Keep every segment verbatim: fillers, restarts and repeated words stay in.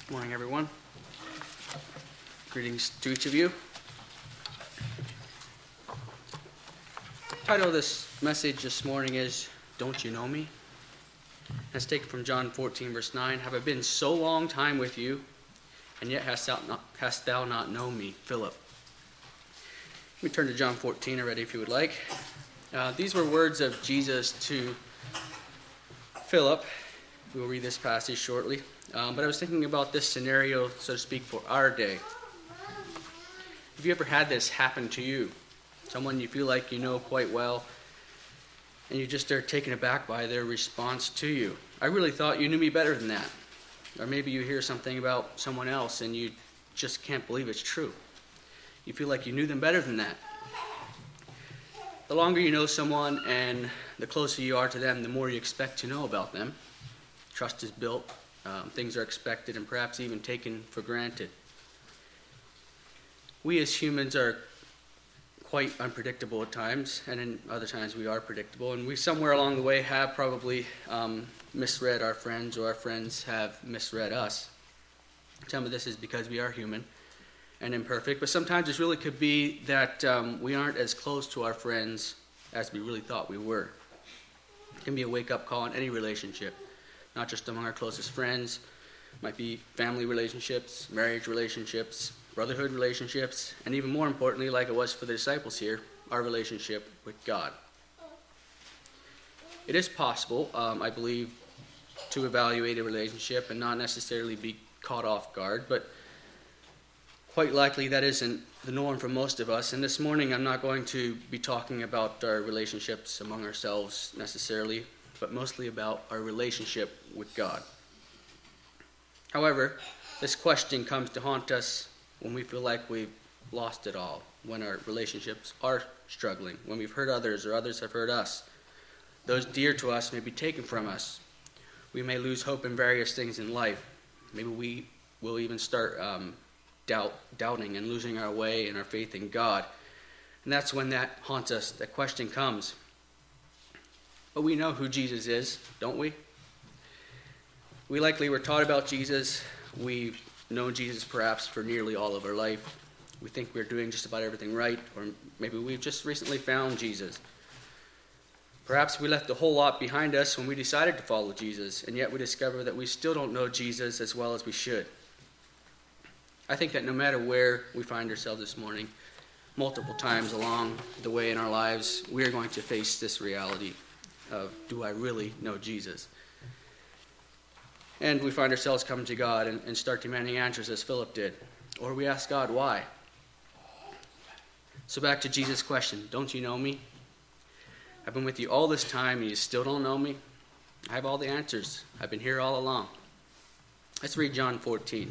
Good morning, everyone. Greetings to each of you. The title of this message this morning is, Don't You Know Me? That's taken from John fourteen, verse nine. Have I been so long time with you, and yet hast thou not, hast thou not known me, Philip? Let me turn to John fourteen already, if you would like. Uh, these were words of Jesus to Philip. We will read this passage shortly. Um, but I was thinking about this scenario, so to speak, for our day. Have you ever had this happen to you? Someone you feel like you know quite well, and you just are taken aback by their response to you. I really thought you knew me better than that. Or maybe you hear something about someone else and you just can't believe it's true. You feel like you knew them better than that. The longer you know someone and the closer you are to them, the more you expect to know about them. Trust is built. Um, things are expected and perhaps even taken for granted. We as humans are quite unpredictable at times, and in other times we are predictable. And we somewhere along the way have probably um, misread our friends, or our friends have misread us. Some of this is because we are human and imperfect, but sometimes it really could be that um, we aren't as close to our friends as we really thought we were. It can be a wake-up call in any relationship. Not just among our closest friends, might be family relationships, marriage relationships, brotherhood relationships, and even more importantly, like it was for the disciples here, our relationship with God. It is possible, um, I believe, to evaluate a relationship and not necessarily be caught off guard, but quite likely that isn't the norm for most of us. And this morning I'm not going to be talking about our relationships among ourselves necessarily, but mostly about our relationship with God. However, this question comes to haunt us when we feel like we've lost it all, when our relationships are struggling, when we've hurt others or others have hurt us. Those dear to us may be taken from us. We may lose hope in various things in life. Maybe we will even start um, doubt, doubting and losing our way and our faith in God. And that's when that haunts us. That question comes. But we know who Jesus is, don't we? We likely were taught about Jesus. We've known Jesus perhaps for nearly all of our life. We think we're doing just about everything right, or maybe we've just recently found Jesus. Perhaps we left a whole lot behind us when we decided to follow Jesus, and yet we discover that we still don't know Jesus as well as we should. I think that no matter where we find ourselves this morning, multiple times along the way in our lives, we are going to face this reality of, do I really know Jesus? And we find ourselves coming to God and, and start demanding answers as Philip did. Or we ask God, why? So back to Jesus' question, don't you know me? I've been with you all this time and you still don't know me? I have all the answers. I've been here all along. Let's read John fourteen.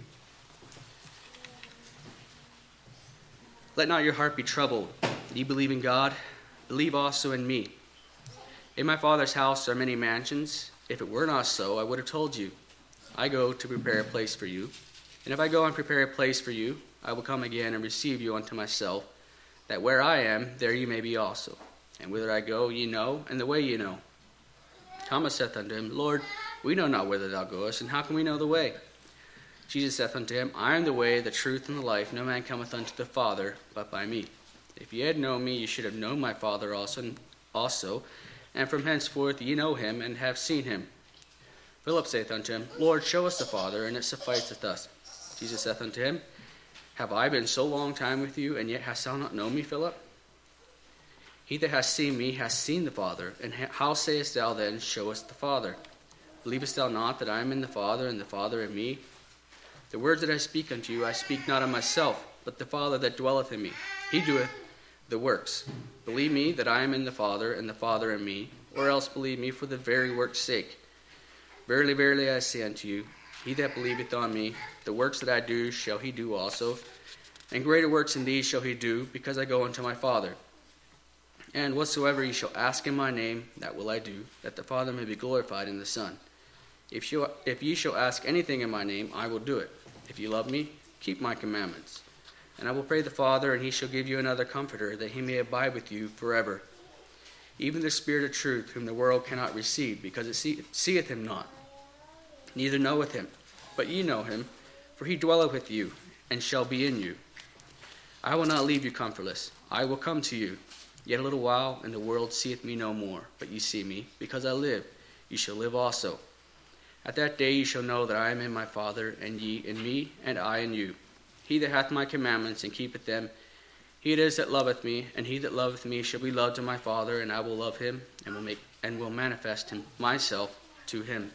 Let not your heart be troubled. Ye believe in God, believe also in me. In my Father's house are many mansions. If it were not so, I would have told you. I go to prepare a place for you. And if I go and prepare a place for you, I will come again and receive you unto myself, that where I am, there you may be also. And whither I go, ye know, and the way ye know. Thomas saith unto him, Lord, we know not whither thou goest, and how can we know the way? Jesus saith unto him, I am the way, the truth, and the life. No man cometh unto the Father, but by me. If ye had known me, ye should have known my Father also, also. And from henceforth ye know him, and have seen him. Philip saith unto him, Lord, show us the Father, and it sufficeth us. Jesus saith unto him, Have I been so long time with you, and yet hast thou not known me, Philip? He that hath seen me hath seen the Father. And how sayest thou then, Show us the Father? Believest thou not that I am in the Father, and the Father in me? The words that I speak unto you, I speak not of myself, but the Father that dwelleth in me. He doeth the works. Believe me that I am in the Father, and the Father in me, or else believe me for the very work's sake. Verily, verily, I say unto you, he that believeth on me, the works that I do shall he do also, and greater works than these shall he do, because I go unto my Father. And whatsoever ye shall ask in my name, that will I do, that the Father may be glorified in the Son. If you, if ye shall ask anything in my name, I will do it. If ye love me, keep my commandments. And I will pray the Father, and he shall give you another Comforter, that he may abide with you forever. Even the Spirit of truth, whom the world cannot receive, because it see, seeth him not, neither knoweth him. But ye know him, for he dwelleth with you, and shall be in you. I will not leave you comfortless. I will come to you. Yet a little while, and the world seeth me no more. But ye see me, because I live. Ye shall live also. At that day ye shall know that I am in my Father, and ye in me, and I in you. He that hath my commandments, and keepeth them, he it is that loveth me, and he that loveth me shall be loved of my Father, and I will love him, and will make and will manifest him myself to him.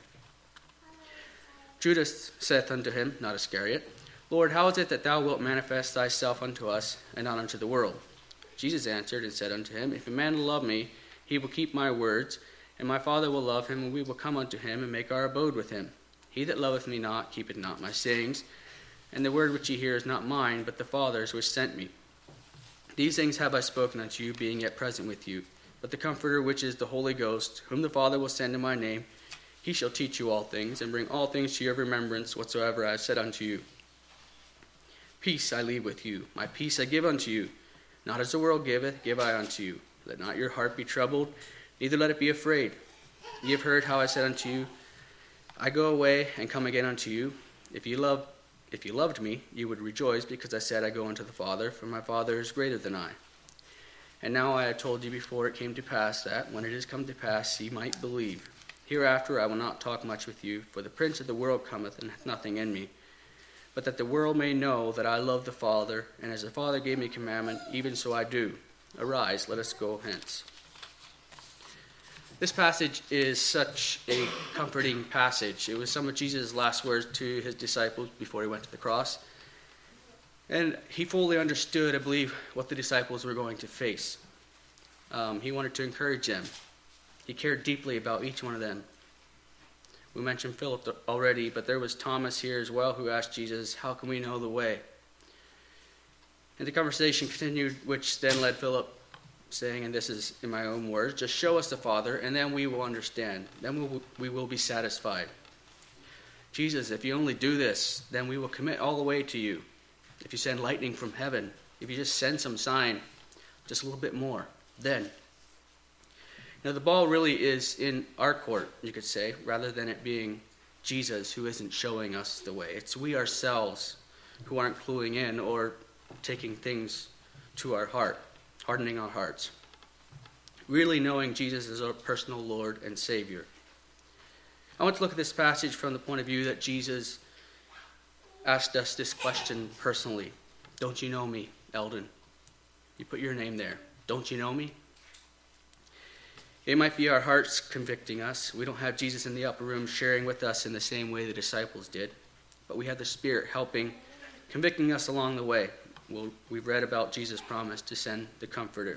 Judas saith unto him, not Iscariot, Lord, how is it that thou wilt manifest thyself unto us, and not unto the world? Jesus answered and said unto him, If a man love me, he will keep my words, and my Father will love him, and we will come unto him, and make our abode with him. He that loveth me not keepeth not my sayings, and the word which ye hear is not mine, but the Father's which sent me. These things have I spoken unto you, being yet present with you. But the Comforter, which is the Holy Ghost, whom the Father will send in my name, he shall teach you all things, and bring all things to your remembrance, whatsoever I have said unto you. Peace I leave with you, my peace I give unto you. Not as the world giveth, give I unto you. Let not your heart be troubled, neither let it be afraid. Ye have heard how I said unto you, I go away and come again unto you. If ye love, if ye loved me, ye would rejoice, because I said, I go unto the Father, for my Father is greater than I. And now I have told you before it came to pass, that, when it is come to pass, ye might believe. Hereafter I will not talk much with you, for the prince of the world cometh, and hath nothing in me. But that the world may know that I love the Father, and as the Father gave me commandment, even so I do. Arise, let us go hence. This passage is such a comforting passage. It was some of Jesus' last words to his disciples before he went to the cross. And he fully understood, I believe, what the disciples were going to face. Um, he wanted to encourage them. He cared deeply about each one of them. We mentioned Philip already, but there was Thomas here as well who asked Jesus, how can we know the way? And the conversation continued, which then led Philip saying, and this is in my own words, just show us the Father, and then we will understand. Then we will, we will be satisfied. Jesus, if you only do this, then we will commit all the way to you. If you send lightning from heaven, if you just send some sign, just a little bit more, then. Now, the ball really is in our court, you could say, rather than it being Jesus who isn't showing us the way. It's we ourselves who aren't cluing in or taking things to our heart, hardening our hearts. Really knowing Jesus as our personal Lord and Savior. I want to look at this passage from the point of view that Jesus asked us this question personally. Don't you know me, Eldon? You put your name there. Don't you know me? It might be our hearts convicting us. We don't have Jesus in the upper room sharing with us in the same way the disciples did. But we have the Spirit helping, convicting us along the way. We'll, we've read about Jesus' promise to send the Comforter.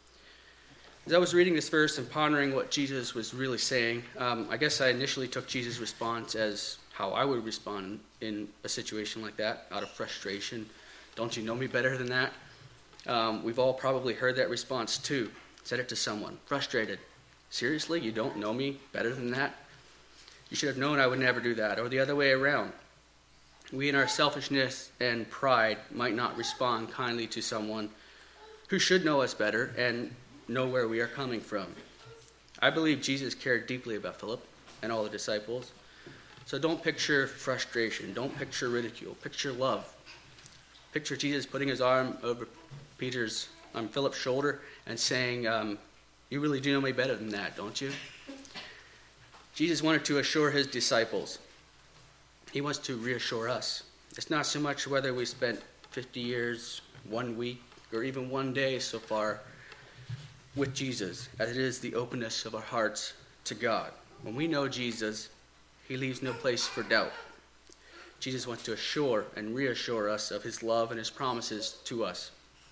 As I was reading this verse and pondering what Jesus was really saying, um, I guess I initially took Jesus' response as how I would respond in a situation like that, out of frustration. Don't you know me better than that? Um, we've all probably heard that response too. Said it to someone, frustrated. Seriously, you don't know me better than that? You should have known I would never do that. Or the other way around. We in our selfishness and pride might not respond kindly to someone who should know us better and know where we are coming from. I believe Jesus cared deeply about Philip and all the disciples. So don't picture frustration. Don't picture ridicule. Picture love. Picture Jesus putting his arm over Peter's, um, Philip's shoulder and saying, um, you really do know me better than that, don't you? Jesus wanted to assure his disciples. He wants to reassure us. It's not so much whether we spent fifty years, one week, or even one day so far with Jesus, as it is the openness of our hearts to God. When we know Jesus, he leaves no place for doubt. Jesus wants to assure and reassure us of his love and his promises to us.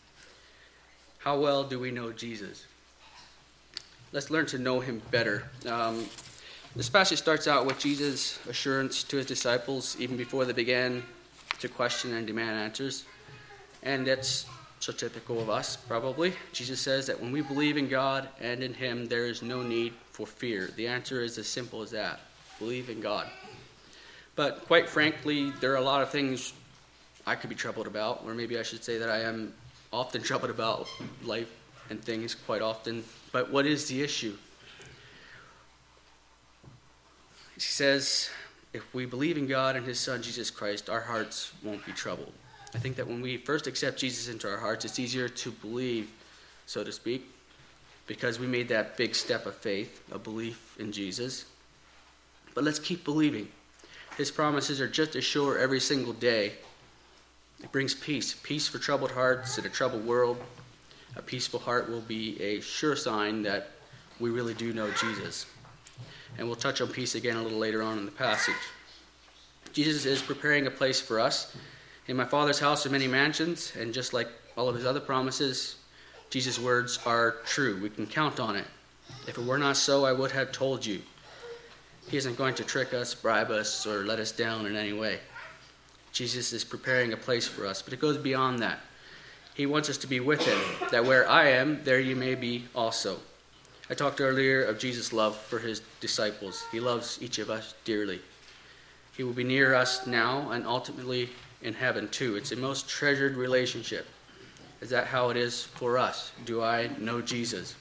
How well do we know Jesus? Let's learn to know him better. Um, this passage starts out with Jesus' assurance to his disciples, even before they began to question and demand answers. And that's so typical of us, probably. Jesus says that when we believe in God and in him, there is no need for fear. The answer is as simple as that. Believe in God. But quite frankly, there are a lot of things I could be troubled about, or maybe I should say that I am often troubled about life and things quite often. But what is the issue? He says, if we believe in God and his Son, Jesus Christ, our hearts won't be troubled. I think that when we first accept Jesus into our hearts, it's easier to believe, so to speak, because we made that big step of faith, a belief in Jesus. But let's keep believing. His promises are just as sure every single day. It brings peace, peace for troubled hearts in a troubled world. A peaceful heart will be a sure sign that we really do know Jesus. And we'll touch on peace again a little later on in the passage. Jesus is preparing a place for us. In my Father's house are many mansions, and just like all of his other promises, Jesus' words are true. We can count on it. If it were not so, I would have told you. He isn't going to trick us, bribe us, or let us down in any way. Jesus is preparing a place for us, but it goes beyond that. He wants us to be with him, that where I am, there you may be also. I talked earlier of Jesus' love for his disciples. He loves each of us dearly. He will be near us now and ultimately in heaven too. It's a most treasured relationship. Is that how it is for us? Do I know Jesus?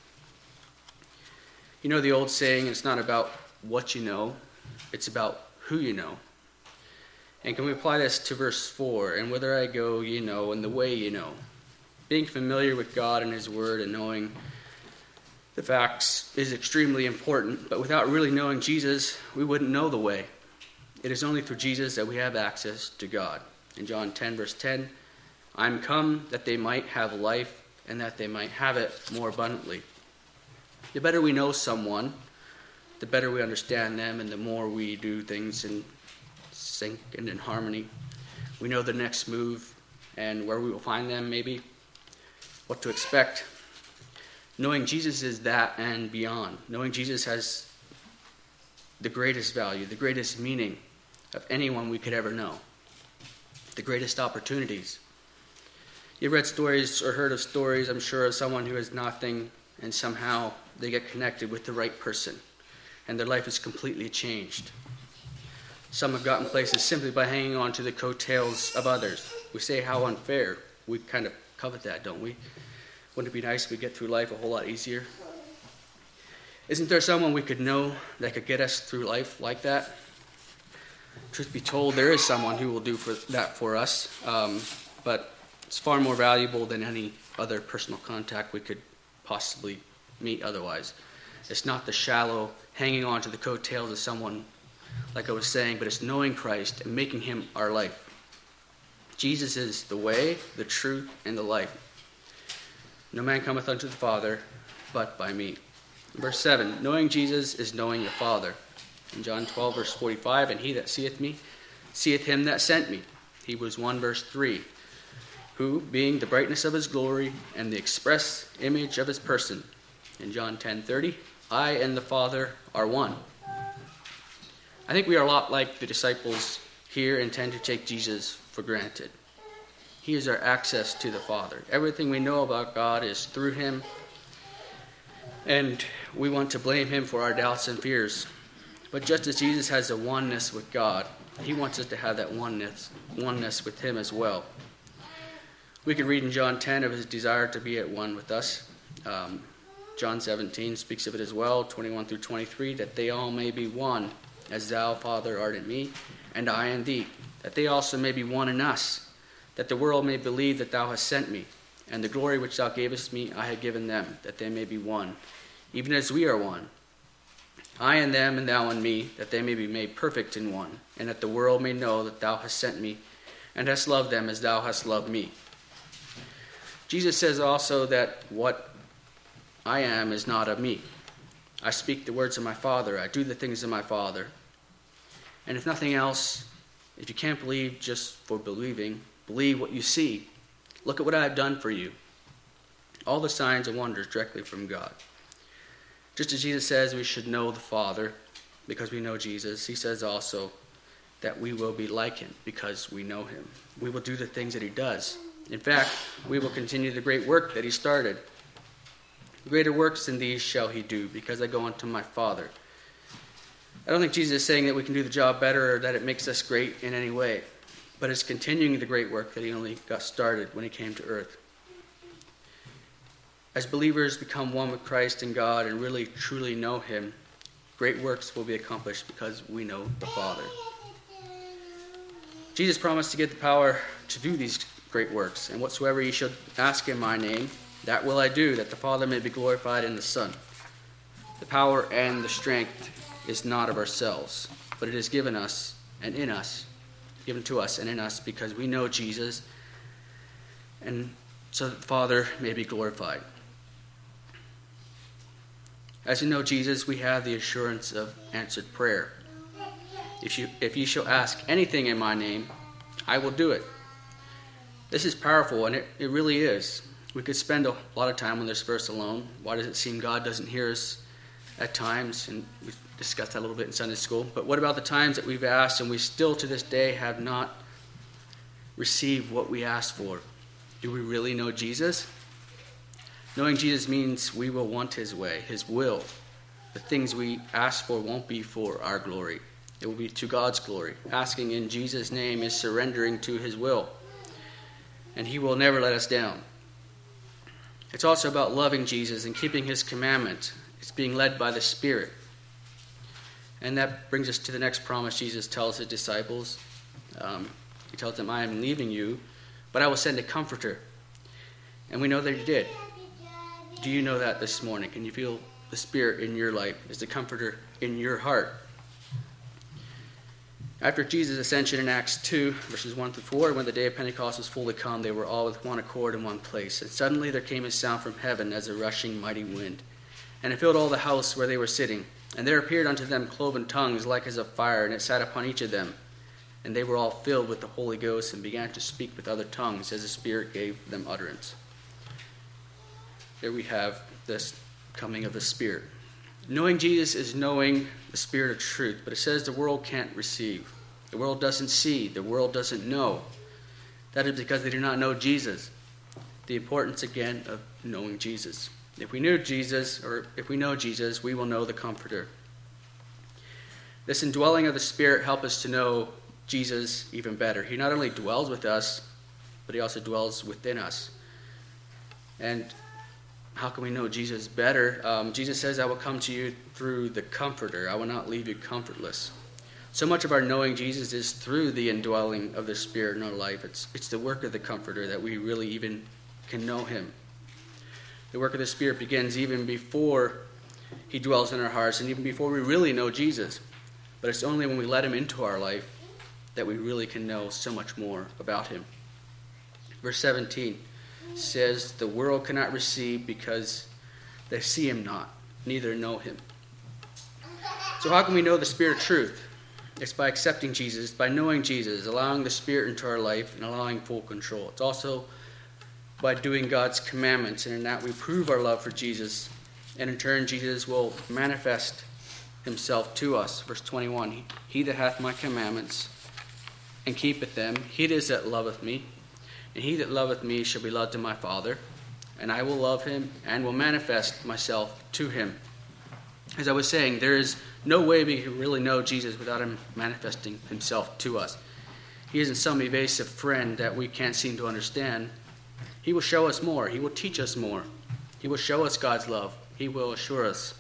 You know the old saying, it's not about what you know, it's about who you know. And can we apply this to verse four? And whither I go, you know, and the way you know. Being familiar with God and his word and knowing the facts is extremely important, but without really knowing Jesus, we wouldn't know the way. It is only through Jesus that we have access to God. In John ten, verse ten, I am come that they might have life and that they might have it more abundantly. The better we know someone, the better we understand them, and the more we do things in sync and in harmony. We know the next move and where we will find them, maybe, what to expect. Knowing Jesus is that and beyond. Knowing Jesus has the greatest value, the greatest meaning of anyone we could ever know. The greatest opportunities. You've read stories or heard of stories, I'm sure, of someone who has nothing and somehow they get connected with the right person and their life is completely changed. Some have gotten places simply by hanging on to the coattails of others. We say how unfair. We kind of covet that, don't we? Wouldn't it be nice if we get through life a whole lot easier? Isn't there someone we could know that could get us through life like that? Truth be told, there is someone who will do for that for us, um, but it's far more valuable than any other personal contact we could possibly meet otherwise. It's not the shallow hanging on to the coattails of someone, like I was saying, but it's knowing Christ and making him our life. Jesus is the way, the truth, and the life. No man cometh unto the Father, but by me. Verse seven, knowing Jesus is knowing the Father. In John twelve, verse forty-five, and he that seeth me, seeth him that sent me. Hebrews one, verse three, who, being the brightness of his glory, and the express image of his person. In John ten, thirty, I and the Father are one. I think we are a lot like the disciples here and tend to take Jesus for granted. He is our access to the Father. Everything we know about God is through him, and we want to blame him for our doubts and fears. But just as Jesus has a oneness with God, he wants us to have that oneness, oneness with him as well. We can read in John ten of his desire to be at one with us. Um, John seventeen speaks of it as well, twenty-one through twenty-three, that they all may be one, as thou, Father, art in me, and I in thee, that they also may be one in us, that the world may believe that thou hast sent me, and the glory which thou gavest me I have given them, that they may be one, even as we are one. I in them, and thou in me, that they may be made perfect in one, and that the world may know that thou hast sent me, and hast loved them as thou hast loved me. Jesus says also that what I am is not of me. I speak the words of my Father. I do the things of my Father. And if nothing else, if you can't believe just for believing, believe what you see. Look at what I have done for you. All the signs and wonders directly from God. Just as Jesus says we should know the Father because we know Jesus, he says also that we will be like him because we know him. We will do the things that he does. In fact, we will continue the great work that he started. Greater works than these shall he do, because I go unto my Father. I don't think Jesus is saying that we can do the job better or that it makes us great in any way, but it's continuing the great work that he only got started when he came to earth. As believers become one with Christ and God and really truly know him, great works will be accomplished because we know the Father. Jesus promised to get the power to do these great works, and whatsoever ye shall ask in my name, that will I do, that the Father may be glorified in the Son. The power and the strength is not of ourselves, but it is given us and in us, given to us and in us, because we know Jesus, and so that the Father may be glorified. As we know Jesus, we have the assurance of answered prayer. If you if you shall ask anything in my name, I will do it. This is powerful, and it, it really is. We could spend a lot of time on this verse alone. Why does it seem God doesn't hear us at times? And we discussed that a little bit in Sunday school. But what about the times that we've asked and we still to this day have not received what we asked for? Do we really know Jesus? Knowing Jesus means we will want his way, his will. The things we ask for won't be for our glory. It will be to God's glory. Asking in Jesus' name is surrendering to his will. And he will never let us down. It's also about loving Jesus and keeping his commandment. It's being led by the Spirit. And that brings us to the next promise Jesus tells his disciples. Um, he tells them, I am leaving you, but I will send a comforter. And we know that he did. Do you know that this morning? Can you feel the Spirit in your life? Is the comforter in your heart? After Jesus' ascension in Acts two, verses one through four, when the day of Pentecost was fully come, they were all with one accord in one place. And suddenly there came a sound from heaven as a rushing mighty wind, and it filled all the house where they were sitting. And there appeared unto them cloven tongues like as of fire, and it sat upon each of them. And they were all filled with the Holy Ghost, and began to speak with other tongues, as the Spirit gave them utterance. There we have this coming of the Spirit. Knowing Jesus is knowing the Spirit of truth, but it says the world can't receive. The world doesn't see. The world doesn't know. That is because they do not know Jesus. The importance, again, of knowing Jesus. If we knew Jesus, or if we know Jesus, we will know the Comforter. This indwelling of the Spirit helps us to know Jesus even better. He not only dwells with us, but he also dwells within us. And how can we know Jesus better? Um, Jesus says, I will come to you through the Comforter. I will not leave you comfortless. So much of our knowing Jesus is through the indwelling of the Spirit in our life. It's, it's the work of the Comforter that we really even can know him. The work of the Spirit begins even before he dwells in our hearts and even before we really know Jesus. But it's only when we let him into our life that we really can know so much more about him. Verse seventeen says, the world cannot receive because they see him not, neither know him. So how can we know the Spirit of truth? It's by accepting Jesus, by knowing Jesus, allowing the Spirit into our life, and allowing full control. It's also by doing God's commandments, and in that we prove our love for Jesus, and in turn Jesus will manifest himself to us. Verse twenty-one, he, he that hath my commandments and keepeth them, he it is that loveth me, and he that loveth me shall be loved of my Father, and I will love him and will manifest myself to him. As I was saying, there is no way we can really know Jesus without him manifesting himself to us. He isn't some evasive friend that we can't seem to understand. He will show us more. He will teach us more. He will show us God's love. He will assure us.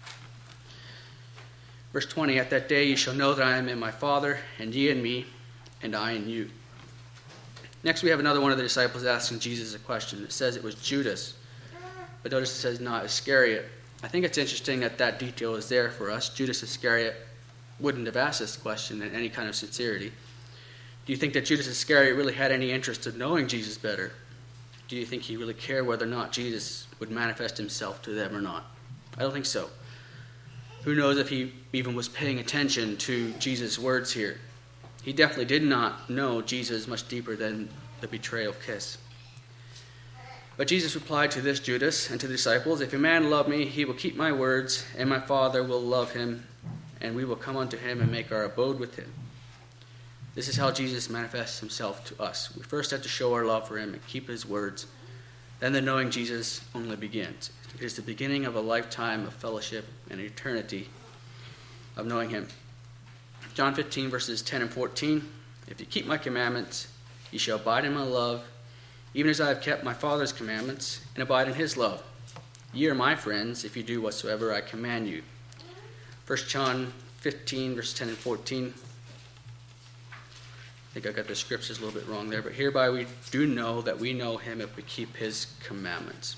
Verse twenty, at that day you shall know that I am in my Father, and ye in me, and I in you. Next we have another one of the disciples asking Jesus a question. It says it was Judas, but notice it says not Iscariot. I think it's interesting that that detail is there for us. Judas Iscariot wouldn't have asked this question in any kind of sincerity. Do you think that Judas Iscariot really had any interest in knowing Jesus better? Do you think he really cared whether or not Jesus would manifest himself to them or not? I don't think so. Who knows if he even was paying attention to Jesus' words here. He definitely did not know Jesus much deeper than the betrayal kiss. But Jesus replied to this Judas and to the disciples, if a man love me, he will keep my words, and my Father will love him, and we will come unto him and make our abode with him. This is how Jesus manifests himself to us. We first have to show our love for him and keep his words. Then the knowing Jesus only begins. It is the beginning of a lifetime of fellowship and eternity of knowing him. John fifteen, verses ten and fourteen. If you keep my commandments, ye shall abide in my love, even as I have kept my Father's commandments, and abide in his love. Ye are my friends, if you do whatsoever I command you. First John fifteen, verses ten and fourteen. I think I got the scriptures a little bit wrong there, but hereby we do know that we know him if we keep his commandments.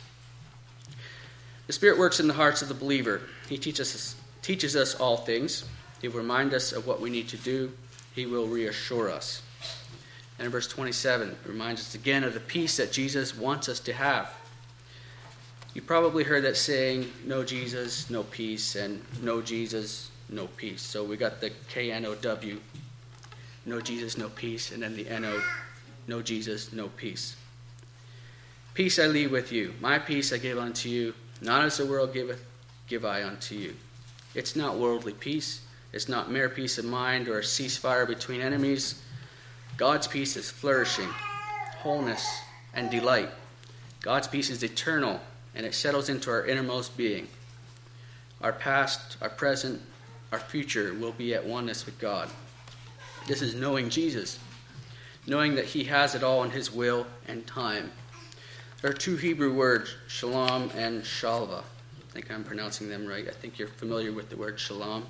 The Spirit works in the hearts of the believer. He teaches us, teaches us all things. He will remind us of what we need to do. He will reassure us. And in verse twenty-seven, it reminds us again of the peace that Jesus wants us to have. You probably heard that saying, no Jesus, no peace, and no Jesus, no peace. So we got the K N O W, no Jesus, no peace, and then the N O, no Jesus, no peace. Peace I leave with you. My peace I give unto you. Not as the world giveth, give I unto you. It's not worldly peace. It's not mere peace of mind or a ceasefire between enemies. God's peace is flourishing, wholeness, and delight. God's peace is eternal, and it settles into our innermost being. Our past, our present, our future will be at oneness with God. This is knowing Jesus, knowing that he has it all in his will and time. There are two Hebrew words, shalom and shalva. I think I'm pronouncing them right. I think you're familiar with the word shalom.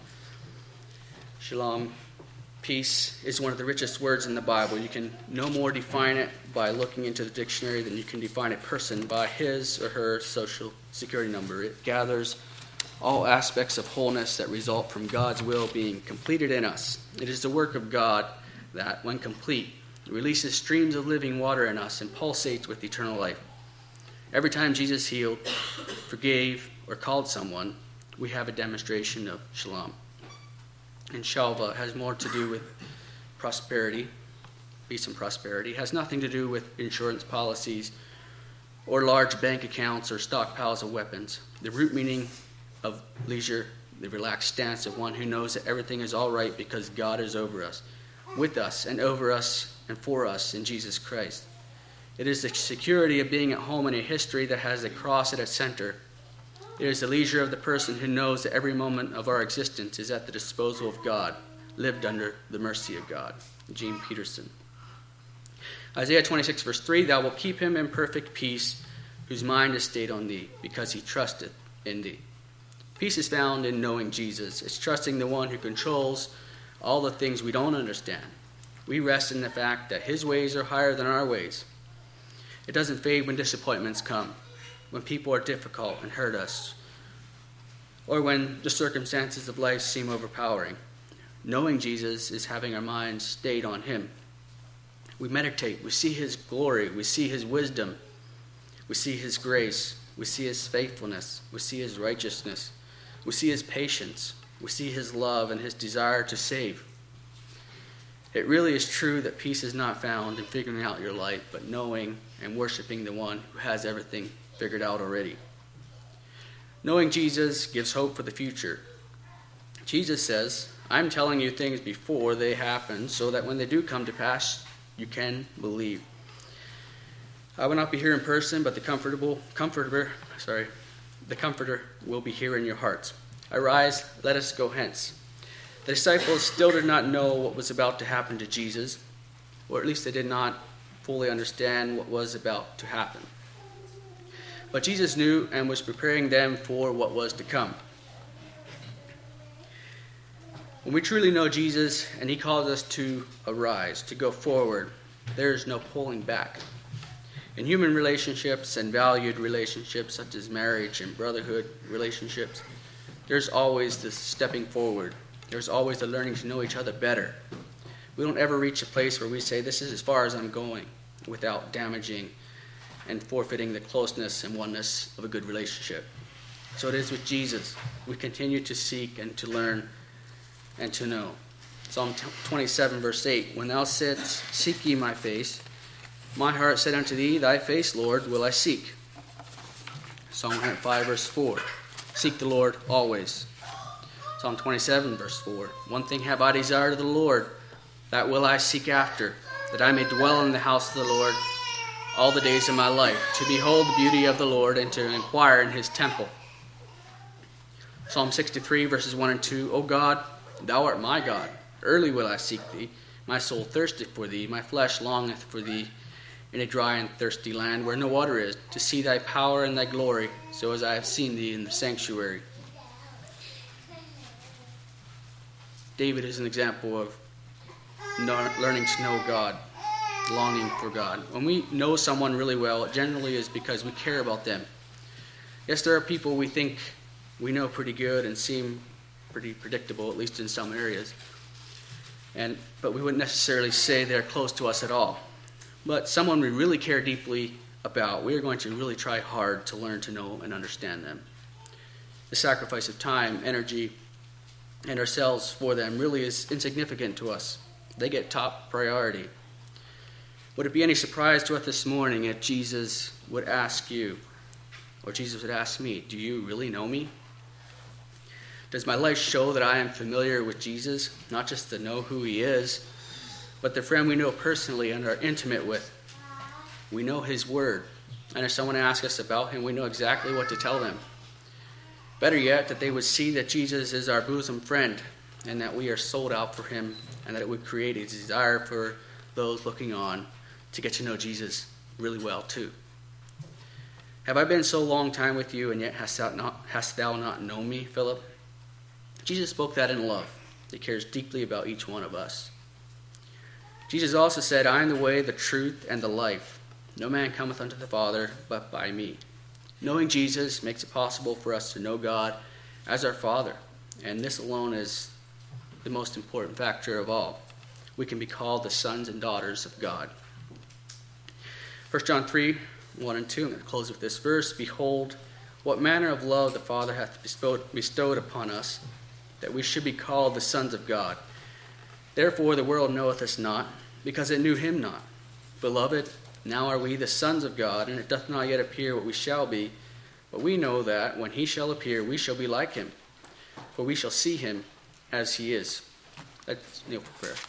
Shalom, peace, is one of the richest words in the Bible. You can no more define it by looking into the dictionary than you can define a person by his or her social security number. It gathers all aspects of wholeness that result from God's will being completed in us. It is the work of God that, when complete, releases streams of living water in us and pulsates with eternal life. Every time Jesus healed, forgave, or called someone, we have a demonstration of shalom. And shalva has more to do with prosperity, peace and prosperity. It has nothing to do with insurance policies or large bank accounts or stockpiles of weapons. The root meaning of leisure, the relaxed stance of one who knows that everything is all right because God is over us, with us, and over us, and for us in Jesus Christ. It is the security of being at home in a history that has the cross at its center. It is the leisure of the person who knows that every moment of our existence is at the disposal of God, lived under the mercy of God. Gene Peterson. Isaiah twenty-six, verse three, thou wilt keep him in perfect peace, whose mind is stayed on thee, because he trusteth in thee. Peace is found in knowing Jesus. It's trusting the one who controls all the things we don't understand. We rest in the fact that his ways are higher than our ways. It doesn't fade when disappointments come, when people are difficult and hurt us, or when the circumstances of life seem overpowering. Knowing Jesus is having our minds stayed on him. We meditate, we see his glory, we see his wisdom, we see his grace, we see his faithfulness, we see his righteousness, we see his patience, we see his love and his desire to save. It really is true that peace is not found in figuring out your life, but knowing and worshiping the one who has everything figured out already. Knowing Jesus gives hope for the future. Jesus says, I'm telling you things before they happen, so that when they do come to pass, you can believe. I will not be here in person, but the comfortable comforter, sorry, the Comforter will be here in your hearts. Arise, let us go hence. The disciples still did not know what was about to happen to Jesus, or at least they did not fully understand what was about to happen. But Jesus knew and was preparing them for what was to come. When we truly know Jesus and he calls us to arise, to go forward, there is no pulling back. In human relationships and valued relationships such as marriage and brotherhood relationships, there's always this stepping forward. There's always the learning to know each other better. We don't ever reach a place where we say, this is as far as I'm going, without damaging and forfeiting the closeness and oneness of a good relationship. So it is with Jesus. We continue to seek and to learn and to know. Psalm twenty-seven, verse eight, when thou saidst, seek ye my face, my heart said unto thee, thy face, Lord, will I seek. Psalm one oh five, verse four, seek the Lord always. Psalm twenty-seven, verse four, one thing have I desired of the Lord, that will I seek after, that I may dwell in the house of the Lord all the days of my life, to behold the beauty of the Lord and to inquire in his temple. Psalm sixty-three, verses one and two, O God, thou art my God, early will I seek thee. My soul thirsteth for thee, my flesh longeth for thee, in a dry and thirsty land where no water is, to see thy power and thy glory, so as I have seen thee in the sanctuary. David is an example of learning to know God, longing for God. When we know someone really well, it generally is because we care about them. Yes, there are people we think we know pretty good and seem pretty predictable, at least in some areas. And but we wouldn't necessarily say they're close to us at all. But someone we really care deeply about, we are going to really try hard to learn to know and understand them. The sacrifice of time, energy, and ourselves for them really is insignificant to us. They get top priority. Would it be any surprise to us this morning if Jesus would ask you, or Jesus would ask me, do you really know me? Does my life show that I am familiar with Jesus, not just to know who he is, but the friend we know personally and are intimate with? We know his word, and if someone asks us about him, we know exactly what to tell them. Better yet, that they would see that Jesus is our bosom friend, and that we are sold out for him, and that it would create a desire for those looking on to get to know Jesus really well too. Have I been so long time with you, and yet hast thou not, hast thou not known me, Philip? Jesus spoke that in love. He cares deeply about each one of us. Jesus also said, I am the way, the truth, and the life. No man cometh unto the Father but by me. Knowing Jesus makes it possible for us to know God as our Father, and this alone is the most important factor of all. We can be called the sons and daughters of God. First John three, one and two, I'm going to close with this verse. Behold, what manner of love the Father hath bestowed, bestowed upon us, that we should be called the sons of God. Therefore the world knoweth us not, because it knew him not. Beloved, now are we the sons of God, and it doth not yet appear what we shall be. But we know that when he shall appear, we shall be like him, for we shall see him as he is. Let's kneel for prayer.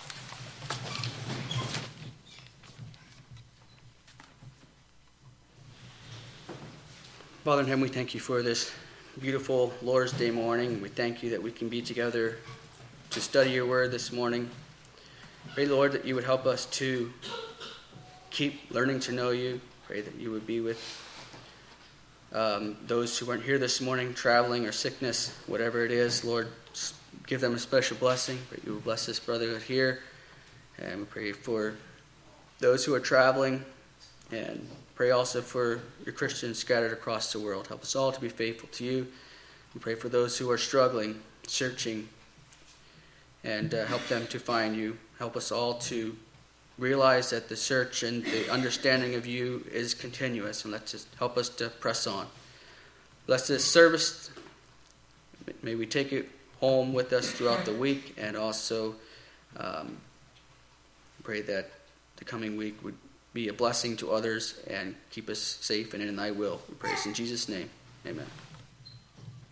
Father in heaven, we thank you for this beautiful Lord's Day morning. We thank you that we can be together to study your word this morning. Pray, Lord, that you would help us to keep learning to know you. Pray that you would be with um, those who weren't here this morning, traveling or sickness, whatever it is. Lord, give them a special blessing. Pray you will bless this brotherhood here. And we pray for those who are traveling, and pray also for your Christians scattered across the world. Help us all to be faithful to you. We pray for those who are struggling, searching, and uh, help them to find you. Help us all to realize that the search and the understanding of you is continuous, and let's just help us to press on. Bless this service. May we take it home with us throughout the week, and also um, pray that the coming week would be a blessing to others and keep us safe and in thy will. We pray this in Jesus' name. Amen.